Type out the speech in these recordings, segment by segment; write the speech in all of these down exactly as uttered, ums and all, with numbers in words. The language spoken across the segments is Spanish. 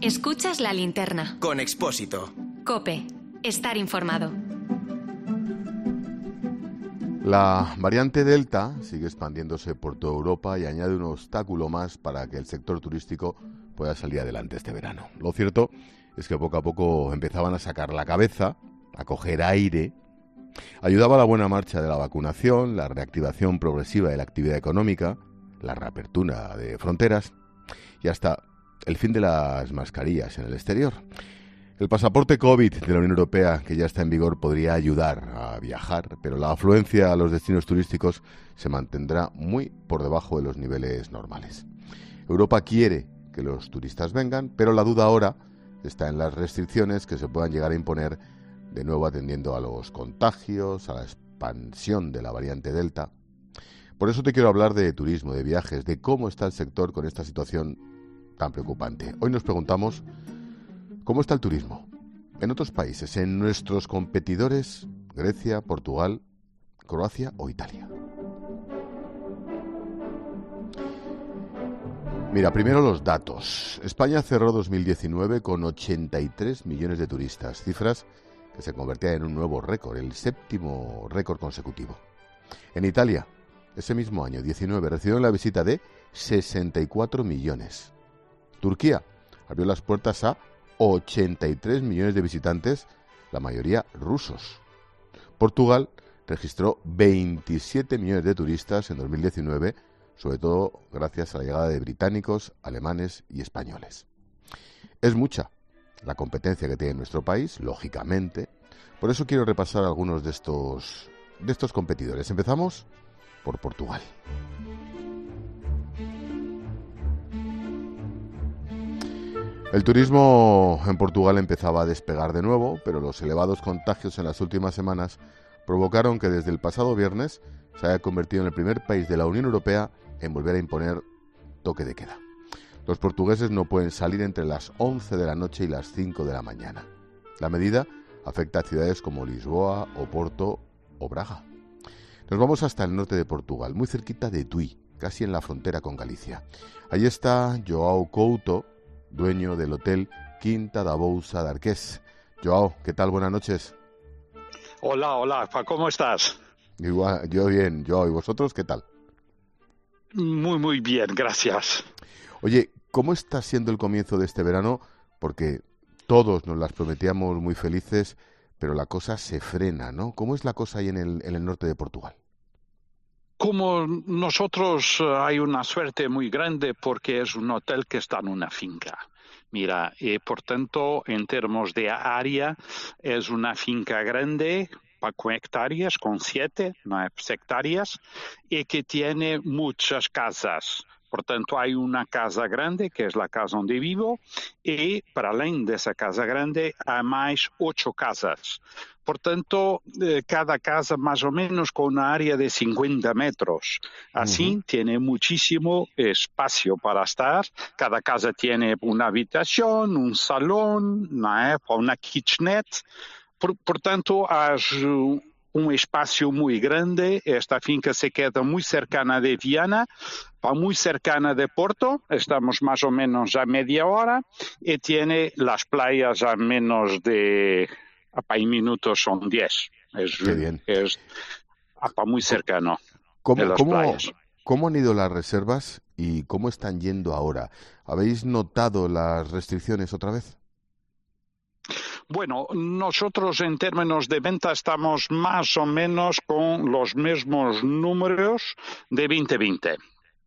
Escuchas La Linterna. Con Expósito. COPE. Estar informado. La variante Delta sigue expandiéndose por toda Europa y añade un obstáculo más para que el sector turístico pueda salir adelante este verano. Lo cierto es que poco a poco empezaban a sacar la cabeza, a coger aire. Ayudaba la buena marcha de la vacunación, la reactivación progresiva de la actividad económica, la reapertura de fronteras y hasta el fin de las mascarillas en el exterior. El pasaporte COVID de la Unión Europea, que ya está en vigor, podría ayudar a viajar, pero la afluencia a los destinos turísticos se mantendrá muy por debajo de los niveles normales. Europa quiere que los turistas vengan, pero la duda ahora está en las restricciones que se puedan llegar a imponer, de nuevo atendiendo a los contagios, a la expansión de la variante Delta. Por eso te quiero hablar de turismo, de viajes, de cómo está el sector con esta situación tan preocupante. Hoy nos preguntamos, ¿cómo está el turismo en otros países, en nuestros competidores, Grecia, Portugal, Croacia o Italia? Mira, primero los datos. España cerró dos mil diecinueve con ochenta y tres millones de turistas, cifras que se convertían en un nuevo récord, el séptimo récord consecutivo. En Italia, ese mismo año, diecinueve, recibieron la visita de sesenta y cuatro millones. Turquía abrió las puertas a ochenta y tres millones de visitantes, la mayoría rusos. Portugal registró veintisiete millones de turistas en dos mil diecinueve, sobre todo gracias a la llegada de británicos, alemanes y españoles. Es mucha la competencia que tiene nuestro país, lógicamente. Por eso quiero repasar algunos de estos, de estos competidores. Empezamos por Portugal. El turismo en Portugal empezaba a despegar de nuevo, pero los elevados contagios en las últimas semanas provocaron que desde el pasado viernes se haya convertido en el primer país de la Unión Europea en volver a imponer toque de queda. Los portugueses no pueden salir entre las once de la noche y las cinco de la mañana. La medida afecta a ciudades como Lisboa, Oporto o Braga. Nos vamos hasta el norte de Portugal, muy cerquita de Tui, casi en la frontera con Galicia. Allí está João Couto, dueño del hotel Quinta da Bousa de Arqués. João, ¿qué tal? Buenas noches. Hola, hola, ¿cómo estás? Igual, yo bien, João, ¿y vosotros qué tal? Muy, muy bien, gracias. Oye, ¿cómo está siendo el comienzo de este verano? Porque todos nos las prometíamos muy felices, pero la cosa se frena, ¿no? ¿Cómo es la cosa ahí en el, en el norte de Portugal? Como nosotros hay una suerte muy grande porque es un hotel que está en una finca. Mira, y por tanto, en términos de área, es una finca grande, con hectáreas, con siete, no es hectáreas, y que tiene muchas casas. Por tanto, hay una casa grande, que es la casa donde vivo, y para além de esa casa grande, hay más ocho casas. Por tanto, eh, cada casa más o menos con una área de cincuenta metros. Así, uh-huh. Tiene muchísimo espacio para estar. Cada casa tiene una habitación, un salón, una, una kitchenette. Por, por tanto, hay un espacio muy grande. Esta finca se queda muy cercana de Viana, muy cercana de Porto, estamos más o menos a media hora, y tiene las playas a menos de, a minutos son diez. Es, Qué bien. Es apa, muy cercano ¿Cómo, de las cómo, playas. ¿Cómo han ido las reservas y cómo están yendo ahora? ¿Habéis notado las restricciones otra vez? Bueno, nosotros en términos de venta estamos más o menos con los mismos números de veinte veinte.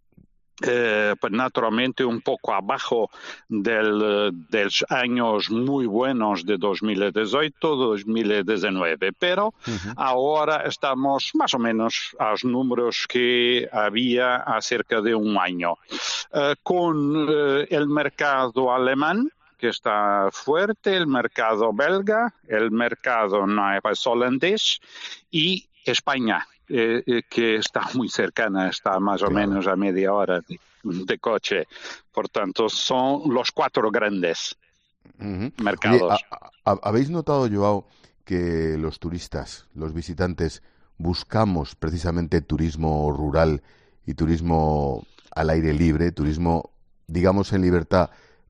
Eh, pues naturalmente un poco abajo del, de los años muy buenos de dos mil dieciocho, dos mil diecinueve, pero uh-huh. Ahora estamos más o menos a los números que había hace cerca de un año. Eh, con eh, el mercado alemán, que está fuerte, el mercado belga, el mercado holandés y España. Eh, eh, que está muy cercana, está más o claro. menos a media hora de, de coche. Por tanto, son los cuatro grandes uh-huh. mercados. Oye, ¿ha, ha, ¿habéis notado, João, que los turistas, los visitantes, buscamos precisamente turismo rural y turismo al aire libre, turismo, digamos, en libertad,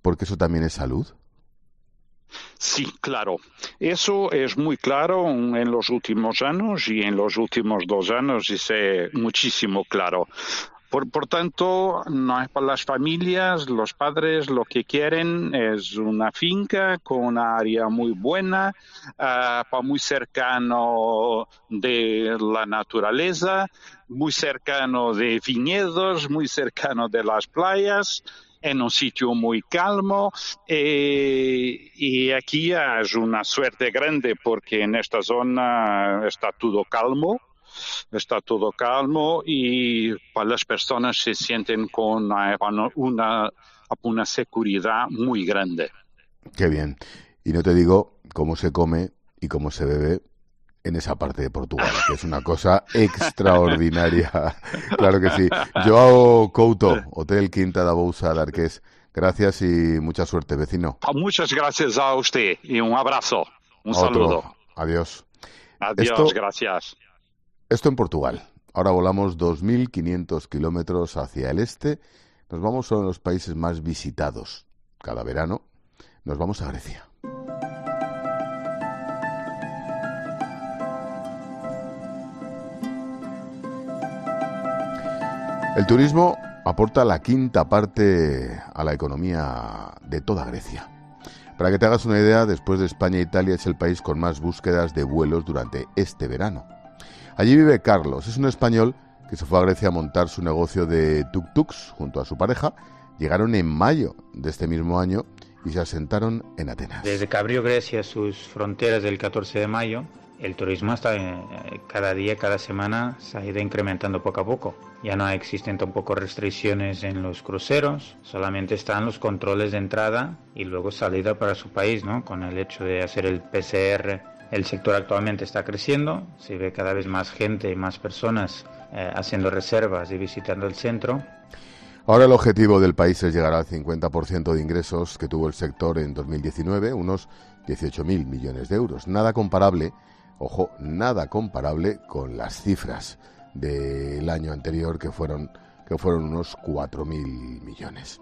porque eso también es salud. Sí, claro. Eso es muy claro en los últimos años y en los últimos dos años es muchísimo claro. Por, por tanto, no es para las familias, los padres lo que quieren es una finca con una área muy buena, uh, para muy cercano de la naturaleza, muy cercano de viñedos, muy cercano de las playas, en un sitio muy calmo, eh, y aquí es una suerte grande porque en esta zona está todo calmo. Está todo calmo y para las personas se sienten con una, una, una seguridad muy grande. Qué bien. Y no te digo cómo se come y cómo se bebe en esa parte de Portugal, que es una cosa extraordinaria. Claro que sí. Joao Couto, Hotel Quinta da Bousa de Arqués. Gracias y mucha suerte, vecino. Muchas gracias a usted y un abrazo. Un Otro. saludo. Adiós. Adiós, Esto... gracias. Esto en Portugal. Ahora volamos dos mil quinientos kilómetros hacia el este. Nos vamos a uno de los países más visitados cada verano. Nos vamos a Grecia. El turismo aporta la quinta parte a la economía de toda Grecia. Para que te hagas una idea, después de España e Italia es el país con más búsquedas de vuelos durante este verano. Allí vive Carlos, es un español que se fue a Grecia a montar su negocio de tuk-tuks junto a su pareja. Llegaron en mayo de este mismo año y se asentaron en Atenas. Desde que abrió Grecia sus fronteras el catorce de mayo, el turismo está eh, cada día, cada semana se ha ido incrementando poco a poco. Ya no existen tampoco restricciones en los cruceros, solamente están los controles de entrada y luego salida para su país, ¿no? Con el hecho de hacer el P C R. El sector actualmente está creciendo, se ve cada vez más gente y más personas eh, haciendo reservas y visitando el centro. Ahora el objetivo del país es llegar al cincuenta por ciento de ingresos que tuvo el sector en dos mil diecinueve, unos dieciocho mil millones de euros. Nada comparable, ojo, nada comparable con las cifras del año anterior que fueron, que fueron unos cuatro mil millones.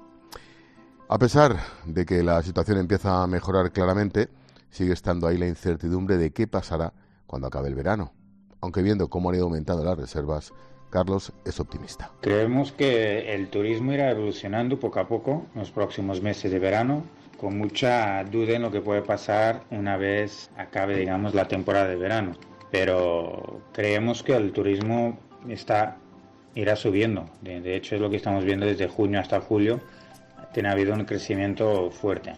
A pesar de que la situación empieza a mejorar claramente, sigue estando ahí la incertidumbre de qué pasará cuando acabe el verano. Aunque viendo cómo han ido aumentando las reservas, Carlos es optimista. Creemos que el turismo irá evolucionando poco a poco en los próximos meses de verano, con mucha duda en lo que puede pasar una vez acabe, digamos, la temporada de verano. Pero creemos que el turismo está irá subiendo. De, de hecho, es lo que estamos viendo desde junio hasta julio. Tiene habido un crecimiento fuerte.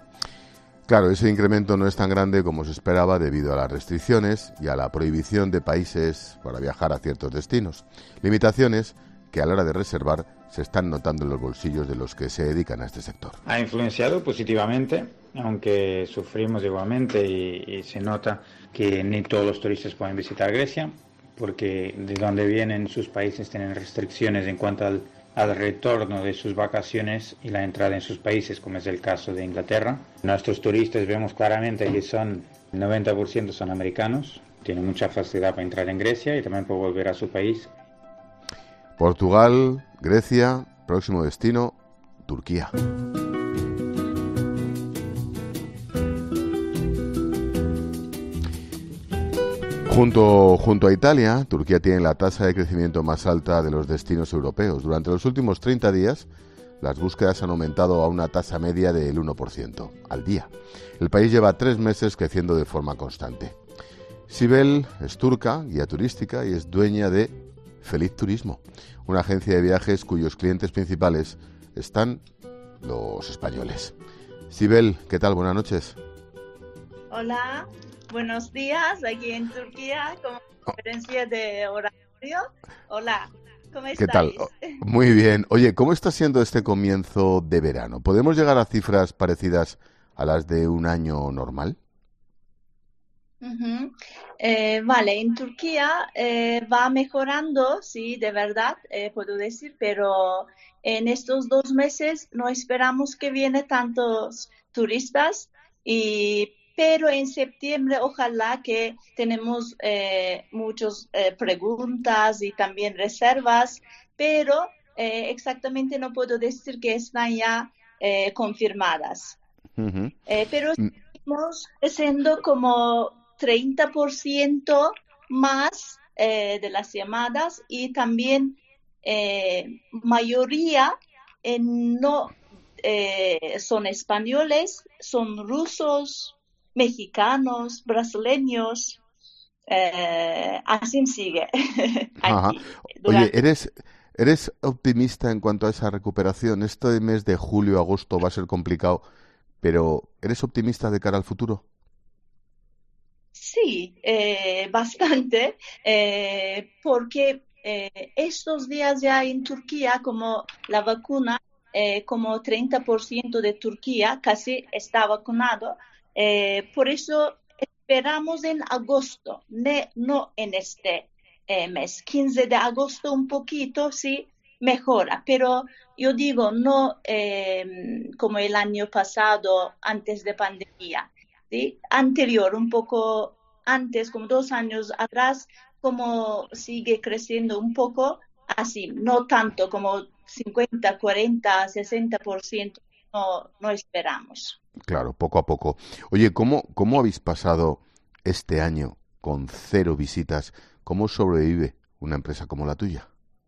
Claro, ese incremento no es tan grande como se esperaba debido a las restricciones y a la prohibición de países para viajar a ciertos destinos. Limitaciones que a la hora de reservar se están notando en los bolsillos de los que se dedican a este sector. Ha influenciado positivamente, aunque sufrimos igualmente y, y se nota que ni todos los turistas pueden visitar Grecia, porque de donde vienen sus países tienen restricciones en cuanto al al retorno de sus vacaciones y la entrada en sus países, como es el caso de Inglaterra. Nuestros turistas vemos claramente que son el noventa por ciento son americanos, tienen mucha facilidad para entrar en Grecia y también para volver a su país. Portugal, Grecia, próximo destino, Turquía. Junto, junto a Italia, Turquía tiene la tasa de crecimiento más alta de los destinos europeos. Durante los últimos treinta días, las búsquedas han aumentado a una tasa media del uno por ciento al día. El país lleva tres meses creciendo de forma constante. Sibel es turca, guía turística y es dueña de Feliz Turismo, una agencia de viajes cuyos clientes principales están los españoles. Sibel, ¿qué tal? Buenas noches. Hola. Buenos días, aquí en Turquía, con diferencia de horario. Hola, ¿cómo estáis? ¿Qué tal? Muy bien. Oye, ¿cómo está siendo este comienzo de verano? ¿Podemos llegar a cifras parecidas a las de un año normal? Uh-huh. Eh, vale, en Turquía eh, va mejorando, sí, de verdad, eh, puedo decir, pero en estos dos meses no esperamos que vienen tantos turistas y pero en septiembre ojalá que tenemos eh, muchas eh, preguntas y también reservas, pero eh, exactamente no puedo decir que están ya eh, confirmadas. Uh-huh. Eh, pero estamos creciendo como treinta por ciento más eh, de las llamadas y también eh, mayoría eh, no eh, son españoles, son rusos, mexicanos, brasileños. Eh, así sigue. Aquí, Oye, ¿eres, ¿eres optimista en cuanto a esa recuperación? Este mes de julio, agosto va a ser complicado, pero ¿eres optimista de cara al futuro? Sí, eh, bastante, eh, porque eh, estos días ya en Turquía, como la vacuna, eh, como treinta por ciento de Turquía casi está vacunado, eh, por eso esperamos en agosto, ne, no en este eh, mes. quince de agosto un poquito, sí, mejora, pero yo digo, no eh, como el año pasado, antes de pandemia, ¿sí? Anterior, un poco antes, como dos años atrás, como sigue creciendo un poco, así, no tanto como cincuenta, cuarenta, sesenta por ciento, no, no esperamos. Claro, poco a poco. Oye, ¿cómo, cómo habéis pasado este año con cero visitas? ¿Cómo sobrevive una empresa como la tuya?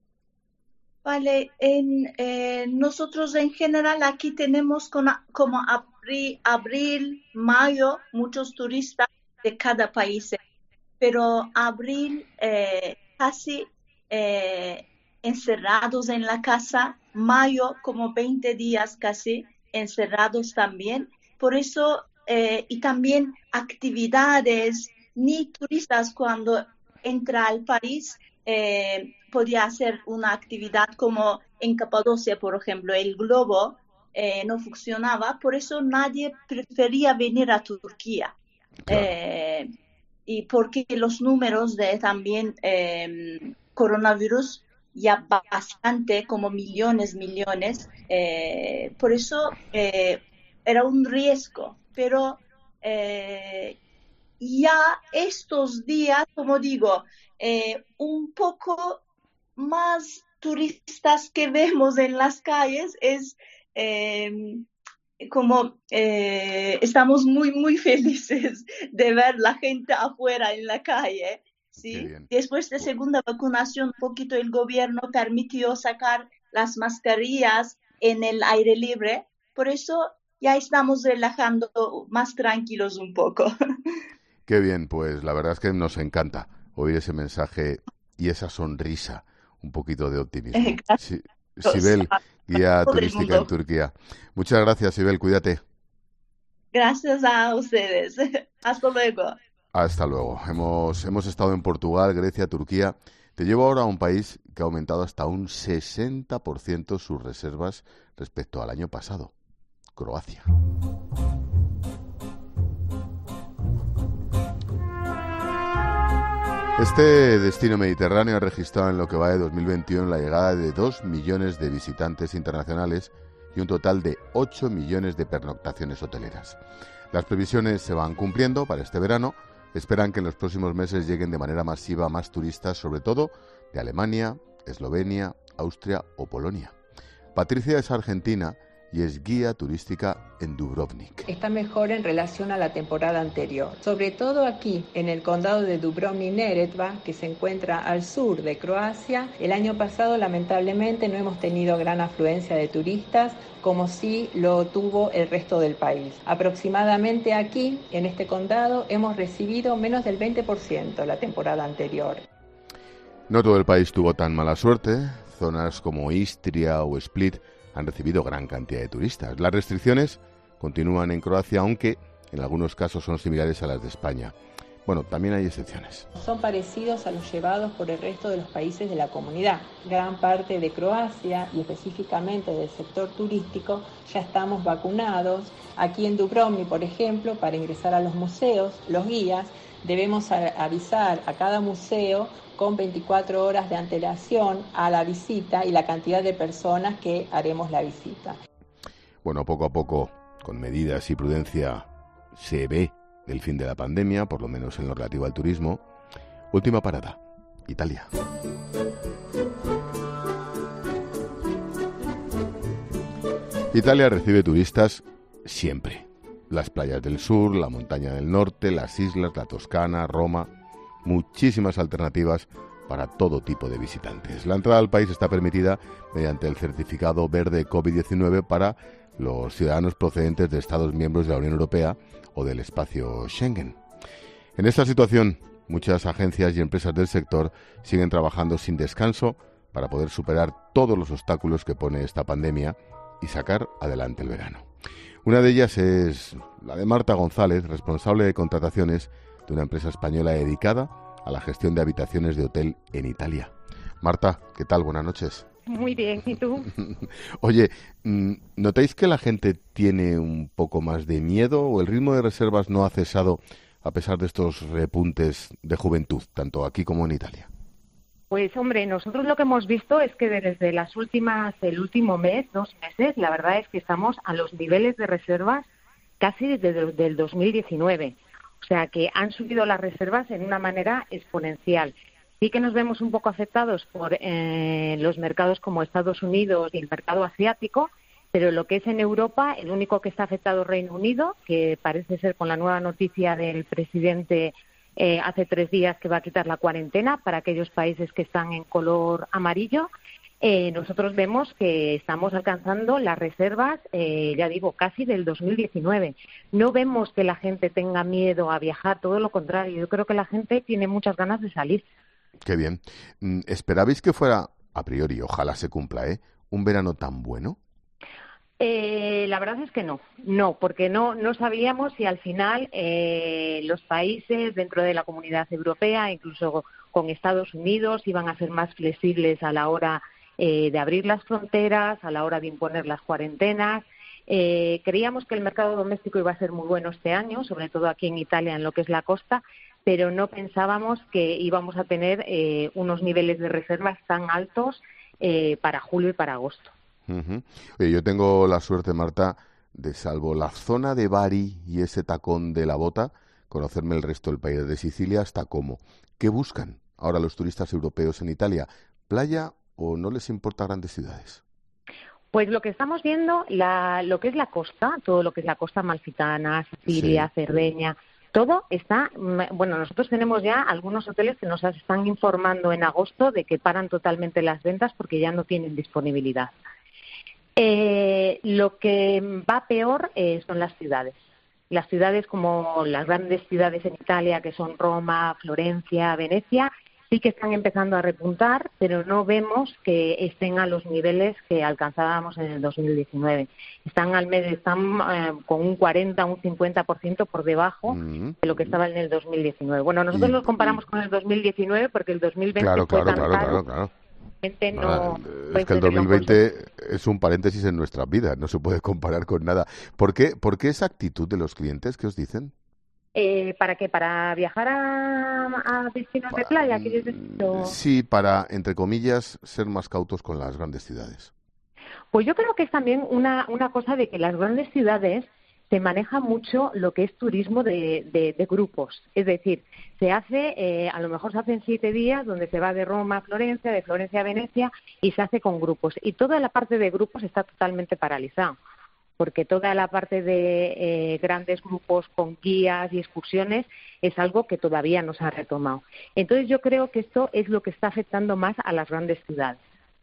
Vale, en, eh, nosotros en general aquí tenemos con, como abril, abril, mayo, muchos turistas de cada país, pero abril eh, casi eh, encerrados en la casa, mayo como veinte días casi encerrados también. Por eso, eh, y también actividades, ni turistas cuando entra al país, eh, podía hacer una actividad como en Capadocia, por ejemplo, el globo eh, no funcionaba, por eso nadie prefería venir a Turquía. Claro. Eh, y porque los números de también eh, coronavirus ya bastante, como millones, millones, eh, por eso eh, era un riesgo, pero eh, ya estos días, como digo, eh, un poco más turistas que vemos en las calles es eh, como eh, estamos muy, muy felices de ver la gente afuera en la calle, ¿sí? Después de segunda vacunación, un poquito el gobierno permitió sacar las mascarillas en el aire libre, por eso ya estamos relajando más tranquilos un poco. Qué bien, pues la verdad es que nos encanta oír ese mensaje y esa sonrisa, un poquito de optimismo. Si, Sibel, guía turística en Turquía. Muchas gracias, Sibel, cuídate. Gracias a ustedes. Hasta luego. Hasta luego. Hemos, hemos estado en Portugal, Grecia, Turquía. Te llevo ahora a un país que ha aumentado hasta un sesenta por ciento sus reservas respecto al año pasado, Croacia. Este destino mediterráneo ha registrado en lo que va de dos mil veintiuno la llegada de dos millones de visitantes internacionales y un total de ocho millones de pernoctaciones hoteleras. Las previsiones se van cumpliendo para este verano. Esperan que en los próximos meses lleguen de manera masiva más turistas, sobre todo de Alemania, Eslovenia, Austria o Polonia. Patricia es argentina y es guía turística en Dubrovnik. Está mejor en relación a la temporada anterior, sobre todo aquí, en el condado de Dubrovnik-Neretva, que se encuentra al sur de Croacia. El año pasado, lamentablemente, no hemos tenido gran afluencia de turistas, como sí lo tuvo el resto del país. Aproximadamente aquí, en este condado, hemos recibido menos del veinte por ciento la temporada anterior. No todo el país tuvo tan mala suerte. Zonas como Istria o Split han recibido gran cantidad de turistas. Las restricciones continúan en Croacia, aunque en algunos casos son similares a las de España. Bueno, también hay excepciones. Son parecidos a los llevados por el resto de los países de la comunidad. Gran parte de Croacia, y específicamente del sector turístico, ya estamos vacunados. Aquí en Dubrovnik, por ejemplo, para ingresar a los museos, los guías, debemos avisar a cada museo con veinticuatro horas de antelación a la visita y la cantidad de personas que haremos la visita. Bueno, poco a poco, con medidas y prudencia, se ve el fin de la pandemia, por lo menos en lo relativo al turismo. Última parada, Italia. Italia recibe turistas siempre. Las playas del sur, la montaña del norte, las islas, la Toscana, Roma, muchísimas alternativas para todo tipo de visitantes. La entrada al país está permitida mediante el certificado verde COVID diecinueve para los ciudadanos procedentes de Estados miembros de la Unión Europea o del espacio Schengen. En esta situación, muchas agencias y empresas del sector siguen trabajando sin descanso para poder superar todos los obstáculos que pone esta pandemia y sacar adelante el verano. Una de ellas es la de Marta González, responsable de contrataciones de una empresa española dedicada a la gestión de habitaciones de hotel en Italia. Marta, ¿qué tal? Buenas noches. Muy bien, ¿y tú? Oye, ¿notáis que la gente tiene un poco más de miedo o el ritmo de reservas no ha cesado a pesar de estos repuntes de juventud, tanto aquí como en Italia? Pues hombre, nosotros lo que hemos visto es que desde las últimas, el último mes, dos meses, la verdad es que estamos a los niveles de reservas casi desde el dos mil diecinueve. O sea que han subido las reservas en una manera exponencial. Sí que nos vemos un poco afectados por eh, los mercados como Estados Unidos y el mercado asiático, pero lo que es en Europa, el único que está afectado es Reino Unido, que parece ser con la nueva noticia del presidente eh, hace tres días que va a quitar la cuarentena para aquellos países que están en color amarillo. Eh, nosotros vemos que estamos alcanzando las reservas, eh, ya digo, casi del dos mil diecinueve. No vemos que la gente tenga miedo a viajar, todo lo contrario. Yo creo que la gente tiene muchas ganas de salir. Qué bien. ¿Esperabais que fuera, a priori, ojalá se cumpla, ¿eh?, un verano tan bueno? Eh, la verdad es que no, no, porque no, no sabíamos si al final eh, los países dentro de la Comunidad Europea, incluso con Estados Unidos, iban a ser más flexibles a la hora eh, de abrir las fronteras, a la hora de imponer las cuarentenas. Eh, creíamos que el mercado doméstico iba a ser muy bueno este año, sobre todo aquí en Italia, en lo que es la costa, pero no pensábamos que íbamos a tener eh, unos niveles de reservas tan altos eh, para julio y para agosto. Uh-huh. Oye, yo tengo la suerte, Marta, de salvo la zona de Bari y ese tacón de la Bota, conocerme el resto del país, de Sicilia hasta Como. ¿Qué buscan ahora los turistas europeos en Italia? ¿Playa o no les importa grandes ciudades? Pues lo que estamos viendo, la, lo que es la costa, todo lo que es la costa amalfitana, Sicilia, sí. Cerdeña, todo está, bueno, nosotros tenemos ya algunos hoteles que nos están informando en agosto de que paran totalmente las ventas porque ya no tienen disponibilidad. Eh, lo que va peor eh, son las ciudades. Las ciudades como las grandes ciudades en Italia, que son Roma, Florencia, Venecia, sí que están empezando a repuntar, pero no vemos que estén a los niveles que alcanzábamos en el dos mil diecinueve. Están al medio, están eh, con un cuarenta, un cincuenta por ciento por debajo mm-hmm. de lo que estaba en el dos mil diecinueve. Bueno, nosotros y, los comparamos y... con el dos mil diecinueve porque el dos mil veinte claro, fue claro, tan claro, caro. claro, claro. No, es que el dos mil veinte es un paréntesis en nuestras vidas, no se puede comparar con nada. ¿Por qué, por qué esa actitud de los clientes? ¿Qué os dicen? Eh, ¿Para qué? ¿Para viajar a, a destinos para, de playa? ¿Quieres decir? Sí, para, entre comillas, ser más cautos con las grandes ciudades. Pues yo creo que es también una, una cosa de que las grandes ciudades se maneja mucho lo que es turismo de, de, de grupos. Es decir, se hace, eh, a lo mejor se hacen siete días donde se va de Roma a Florencia, de Florencia a Venecia y se hace con grupos. Y toda la parte de grupos está totalmente paralizada, porque toda la parte de eh, grandes grupos con guías y excursiones es algo que todavía no se ha retomado. Entonces yo creo que esto es lo que está afectando más a las grandes ciudades.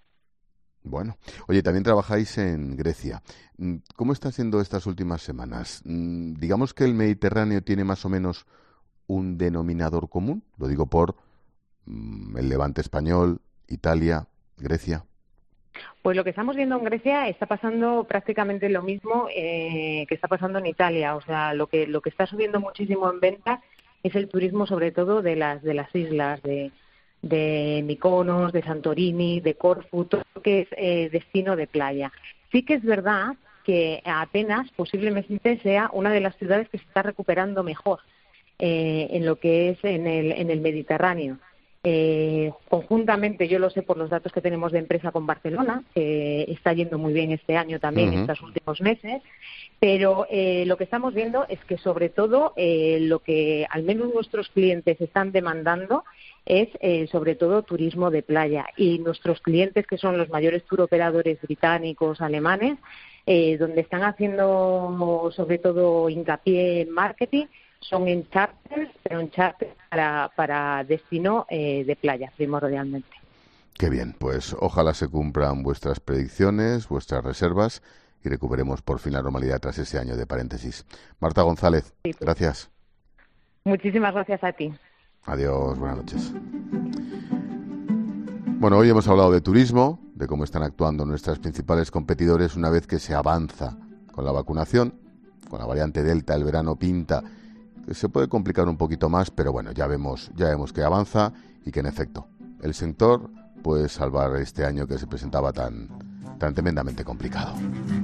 Bueno, oye, también trabajáis en Grecia. ¿Cómo están siendo estas últimas semanas? Digamos que el Mediterráneo tiene más o menos un denominador común, lo digo por mm, el Levante español, Italia, Grecia. Pues lo que estamos viendo en Grecia está pasando prácticamente lo mismo eh, que está pasando en Italia. O sea, lo que lo que está subiendo muchísimo en ventas es el turismo, sobre todo de las de las islas de de Mykonos, de Santorini, de Corfú, todo lo que es eh, destino de playa. Sí que es verdad que Atenas posiblemente sea una de las ciudades que se está recuperando mejor eh, en lo que es en el, en el Mediterráneo. Eh, conjuntamente, yo lo sé por los datos que tenemos de empresa con Barcelona, que está yendo muy bien este año también, uh-huh. estos últimos meses, pero eh, lo que estamos viendo es que sobre todo eh, lo que al menos nuestros clientes están demandando es eh, sobre todo turismo de playa, y nuestros clientes, que son los mayores tour operadores británicos, alemanes, eh, donde están haciendo sobre todo hincapié en marketing son en charters, pero en charters para, para destino eh, de playa primordialmente. Qué bien, pues ojalá se cumplan vuestras predicciones, vuestras reservas y recuperemos por fin la normalidad tras ese año de paréntesis. Marta González, sí, pues, gracias. Muchísimas gracias a ti. Adiós, buenas noches. Bueno, hoy hemos hablado de turismo, de cómo están actuando nuestros principales competidores una vez que se avanza con la vacunación. Con la variante Delta el verano pinta que se puede complicar un poquito más, pero bueno, ya vemos, ya vemos que avanza y que en efecto el sector puede salvar este año que se presentaba tan, tan tremendamente complicado.